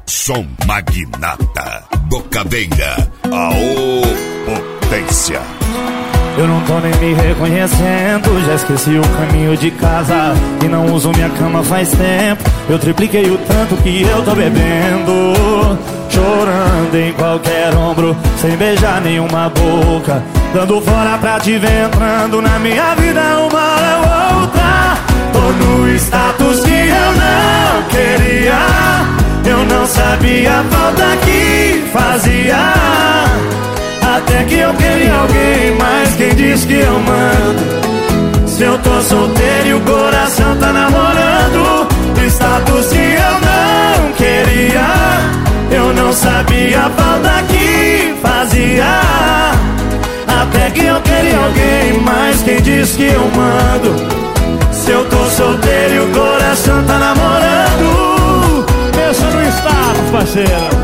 Som magnata, Bocadeira, a potência. Eu não tô nem me reconhecendo, já esqueci o caminho de casa e não uso minha cama faz tempo. Eu tripliquei o tanto que eu tô bebendo, chorando em qualquer ombro, sem beijar nenhuma boca, dando fora pra te ver entrando na minha vida uma hora ou outra. Tô no status que eu não queria, eu não sabia a falta que fazia. Até que eu queria alguém, mas quem diz que eu mando? Se eu tô solteiro e o coração tá namorando, status que eu não queria, eu não sabia a falta que fazia. Até que eu queria alguém, mas quem diz que eu mando? Se eu tô solteiro e o coração tá namorando. Pensa no status, parceiro.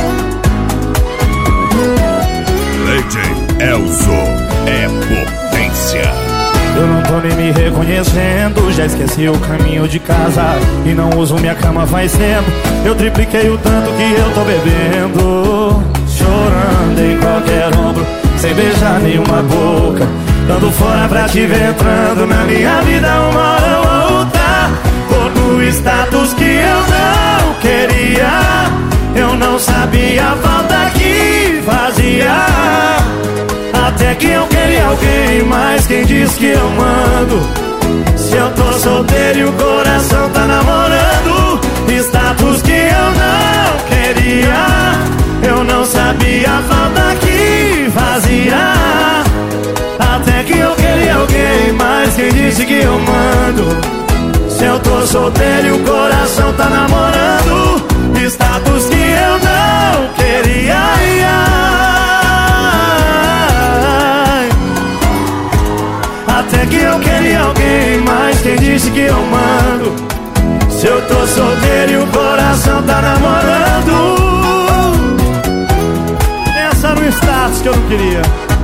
DJ Elzo é potência. Eu não tô nem me reconhecendo, já esqueci o caminho de casa e não uso minha cama faz tempo. Eu tripliquei o tanto que eu tô bebendo, chorando em qualquer ombro, sem beijar nenhuma boca, dando fora pra te ver entrando na minha vida uma hora ou outra. Tô no status que eu não queria, eu não sabia a falta que fazia. Até que eu queria alguém, mas quem diz que eu mando? Se eu tô solteiro e o coração tá namorando, status que eu não queria, eu não sabia a falta que fazia. Até que eu queria alguém, mas quem disse que eu mando? Se eu tô solteiro e o coração tá namorando, status que eu não queria. Até que eu queria alguém, mas quem disse que eu mando? Se eu tô solteiro e o coração tá namorando. Pensa no status que eu não queria.